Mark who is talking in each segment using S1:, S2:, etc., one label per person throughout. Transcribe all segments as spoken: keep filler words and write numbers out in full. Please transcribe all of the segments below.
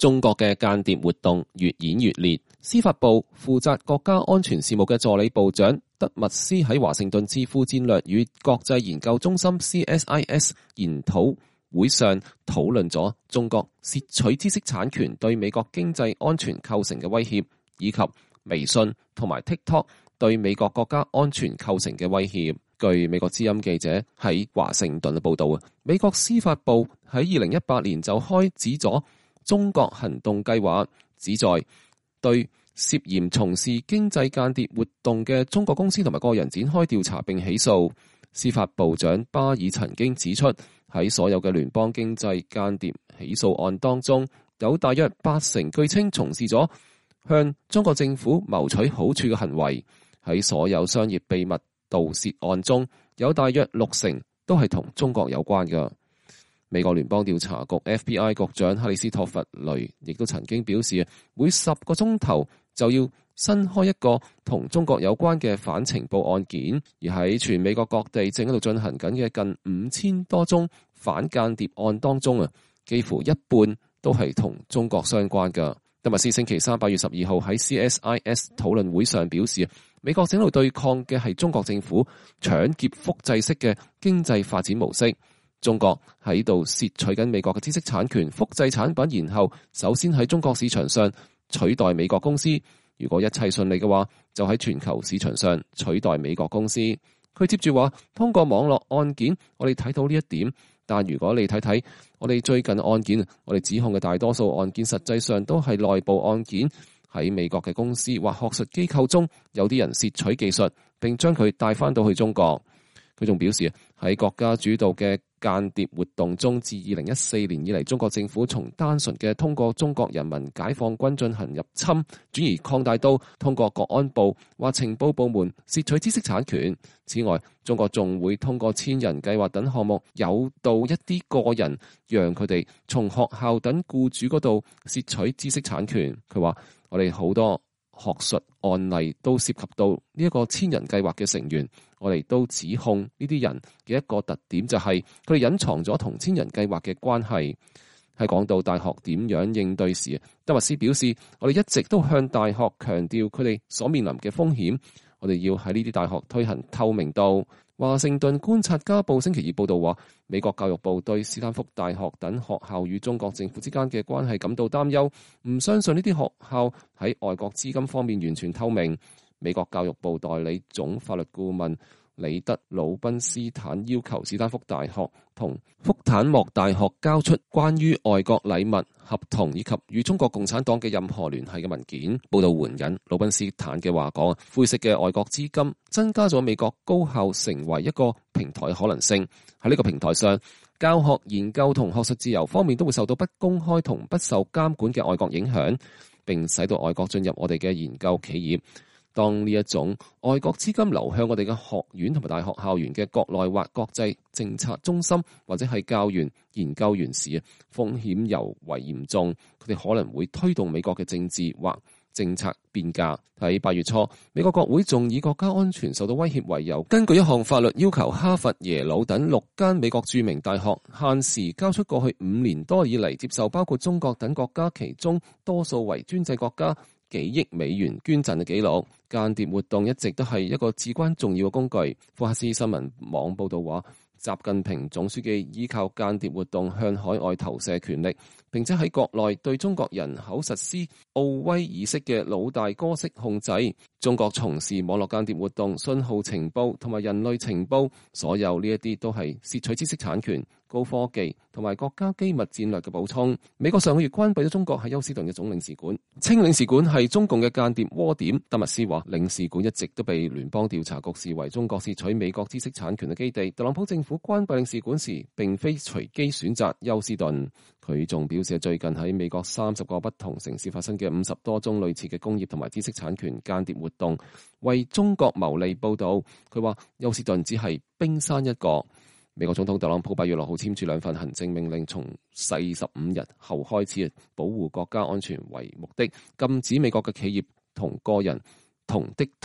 S1: 中國嘅間諜活動越演越烈。司法部負責國家安全事務嘅助理部長德密斯喺華盛頓智庫戰略與國際研究中心 C S I S 研討會上討論咗中國竊取知識產權對美國經濟安全構成嘅威脅，以及微信同埋 TikTok 對美國國家安全構成嘅威脅。據美國之音記者喺華盛頓嘅報道啊，美國司法部喺二零一八年就開始咗中國行動計劃，旨在對涉嫌從事經濟間諜活動嘅中國公司同埋個人展開調查並起訴。司法部長巴爾曾經指出，喺所有嘅聯邦經濟間諜起訴案當中，有大約八成據稱從事咗向中國政府謀取好處嘅行為。喺所有商業秘密盜竊案中，有大約六成都係同中國有關嘅。美國聯邦調查局 F B I 局長克里斯托弗雷亦都曾經表示，每十個鐘頭就要新開一個同中國有關嘅反情報案件。而喺全美國各地正喺度進行緊嘅近五千多宗反間諜案當中啊，幾乎一半都係同中國相關嘅。德密斯星期三八月十二號喺 C S I S 討論會上表示，美國正喺度對抗嘅係中國政府搶劫複製式嘅經濟發展模式。中國喺度竊取緊美國嘅知識產權，複製產品，然後首先喺中國市場上取代美國公司。如果一切順利嘅話，就喺全球市場上取代美國公司。佢接住話，通過網絡案件，我哋睇到呢一點。但如果你睇睇我哋最近案件，我哋指控嘅大多數案件實際上都係內部案件。喺美國嘅公司或學術機構中，有啲人竊取技術，並將佢帶翻到去中國。佢仲表示，喺國家主導嘅間諜活動中，自二零一四年以嚟，中國政府從單純嘅通過中國人民解放軍進行入侵，轉而擴大到通過國安部或情報部門竊取知識產權。此外，中國仲會通過千人計劃等項目誘導一啲個人，讓佢哋從學校等僱主嗰度竊取知識產權。佢話：我哋好多學術案例都涉及到呢一個千人計劃嘅成員，我哋都指控呢啲人嘅一個特點就係佢哋隱藏咗同千人計劃嘅關係。喺講到大學點樣應對時，德密斯表示，我哋一直都向大學強調佢哋所面臨嘅風險，我哋要喺呢啲大學推行透明度。華盛頓觀察家報星期二報道話，美國教育部對斯坦福大學等學校與中國政府之間嘅關係感到擔憂，唔相信呢啲學校喺外國資金方面完全透明。美國教育部代理總法律顧問里德魯賓斯坦要求斯坦福大學同福坦莫大學交出關於外國禮物、合同以及與中國共產黨嘅任何聯繫嘅文件。報道援引魯賓斯坦嘅話講，灰色嘅外國資金增加咗美國高校成為一個平台嘅可能性。喺呢個平台上，教學、研究同學術自由方面都會受到不公開同不受監管嘅外國影響，並使到外國進入我哋嘅研究企業。當呢一種外國資金流向我哋嘅學院同埋大學校園嘅國內或國際政策中心或者係教員、研究員時，風險尤為嚴重。佢哋可能會推動美國嘅政治或政策變革。喺八月初，美國國會仲以國家安全受到威脅為由，根據一項法律要求哈佛、耶魯等六間美國著名大學限時交出過去五年多以嚟接受包括中國等國家其中多數為專制國家幾億美元捐贈嘅記錄。間諜活動一直都係一個至關重要嘅工具。福克斯新聞網報道話，習近平總書記依靠間諜活動向海外投射權力，並且喺國內對中國人口實施奧威爾式嘅老大哥式控制。中國從事網絡間諜活動、信號情報同埋人類情報，所有呢一啲都係竊取知識產權、高科技同埋國家機密戰略嘅補充。美國上個月關閉咗中國喺休斯頓嘅總領事館，稱領事館係中共嘅間諜窩點。德密斯話，領事館一直都被聯邦調查局視為中國竊取美國知識產權嘅基地。特朗普政府關閉領事館時，並非隨機選擇休斯頓。佢仲表示，最近喺美國三十個不同城市發生嘅五十多宗類似嘅工業同埋知識產權間諜活動，為中國牟利報導。佢話休斯頓只係冰山一角。美國總統特朗普八月六號簽署兩份行政命令，從四十五日後開始，保護國家安全為目的，禁止美國嘅企業同個人同 TikTok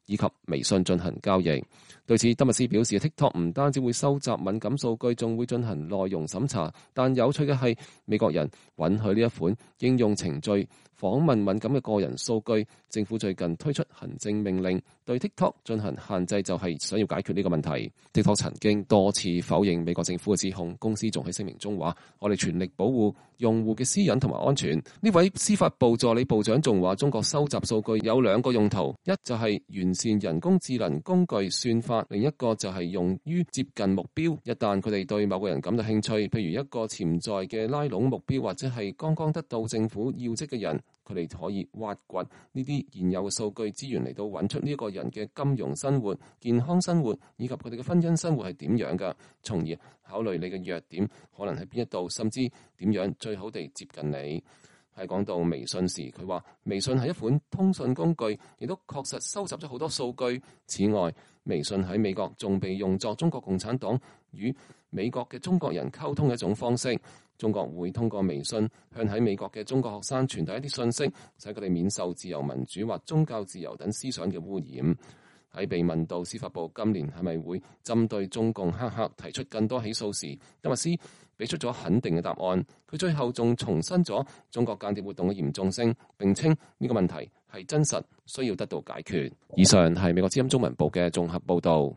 S1: 以及微信進行交易。對此，德密斯表示 ，TikTok 唔單止會收集敏感數據，仲會進行內容審查。但有趣嘅係，美國人允許呢一款應用程序訪問敏感嘅個人數據。政府最近推出行政命令，對 TikTok 進行限制，就係想要解決呢個問題。TikTok 曾經多次否認美國政府嘅指控，公司仲喺聲明中話：我哋全力保護用戶嘅私隱同埋安全。呢位司法部助理部長仲話：中國收集數據有兩個用途，一就係完善人工智能工具算法，另一個就係用於接近目標。一旦佢哋對某個人感到興趣，譬如一個潛在嘅拉攏目標，或者係剛剛得到政府要職嘅人，佢哋可以挖掘呢啲現有嘅數據資源嚟到揾出呢一個人嘅金融生活、健康生活以及佢哋嘅婚姻生活係點樣㗎，從而考慮你嘅弱點可能喺邊一度，甚至點樣最好地接近你。喺講到微信時，佢話微信係一款通訊工具，亦都確實收集咗好多數據。此外，微信喺美國仲被用作中國共產黨與美國嘅中國人溝通嘅一種方式。中國會通過微信向喺美國嘅中國學生傳遞一啲信息，使佢哋免受自由民主或宗教自由等思想嘅污染。喺被問到司法部今年係咪會針對中共黑客提出更多起訴時，德密斯俾出咗肯定嘅答案。佢最後仲重申咗中國間諜活動嘅嚴重性，並稱呢個問題係真實，需要得到解決。以上係美國之音中文部嘅綜合報導。